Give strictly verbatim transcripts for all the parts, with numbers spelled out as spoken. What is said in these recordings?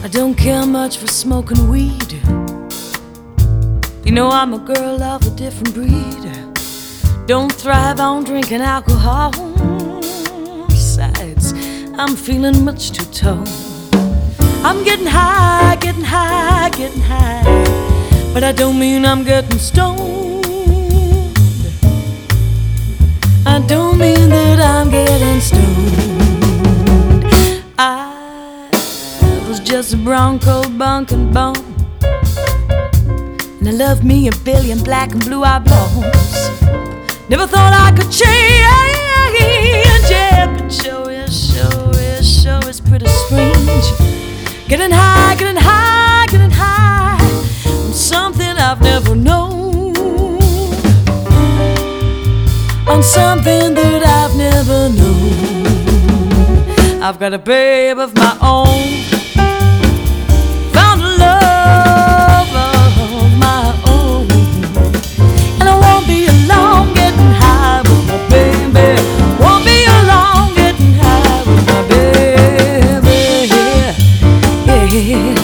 I don't care much for smoking weed. You know I'm a girl of a different breed. Don't thrive on drinking alcohol. Besides, I'm feeling much too tall. I'm getting high, getting high, getting high, but I don't mean I'm getting stoned. I don't mean that I'm getting stoned. I was just a Bronco bunkin' bum, and I loved me a billion black and blue-eyed blondes. Never thought I could change, yeah, but sure is, sure is, sure is pretty strange. Getting high, getting high, getting high on something I've never known, on something that I've never known. I've got a babe of my own, found a love of my own, and I won't be alone getting high with my baby. Won't be alone getting high with my baby. Yeah, yeah.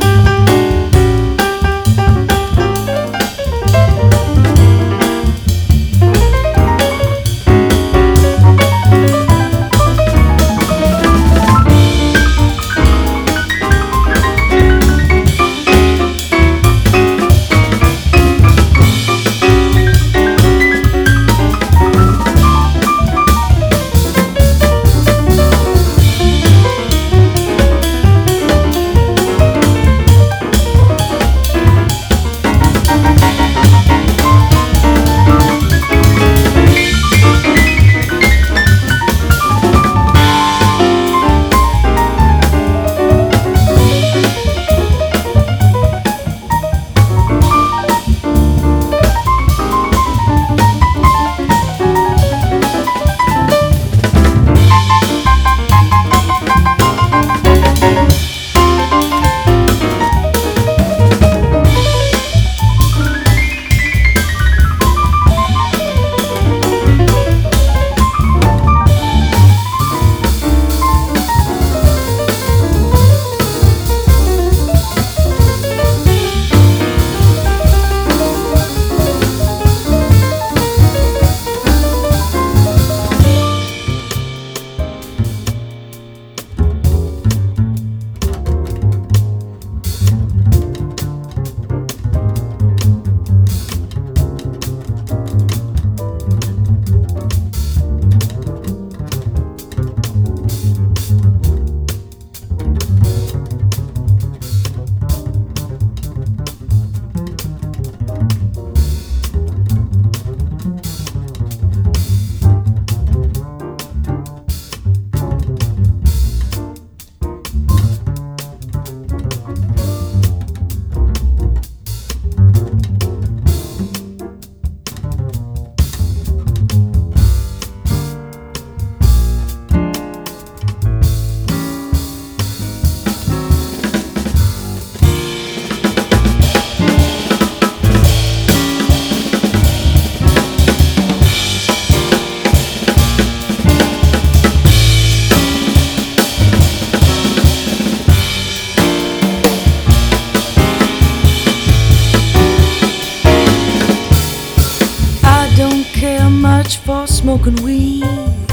For smoking weed.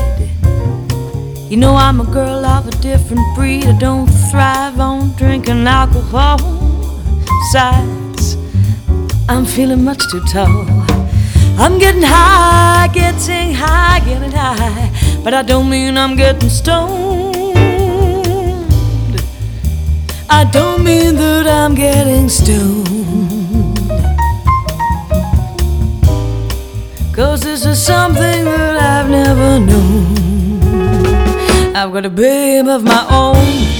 You know I'm a girl of a different breed. I don't thrive on drinking alcohol. Besides, I'm feeling much too tall. I'm getting high, getting high, getting high, but I don't mean I'm getting stoned. I don't mean that I'm getting stoned. 'Cause this is something that I've never known. I've got a babe of my own,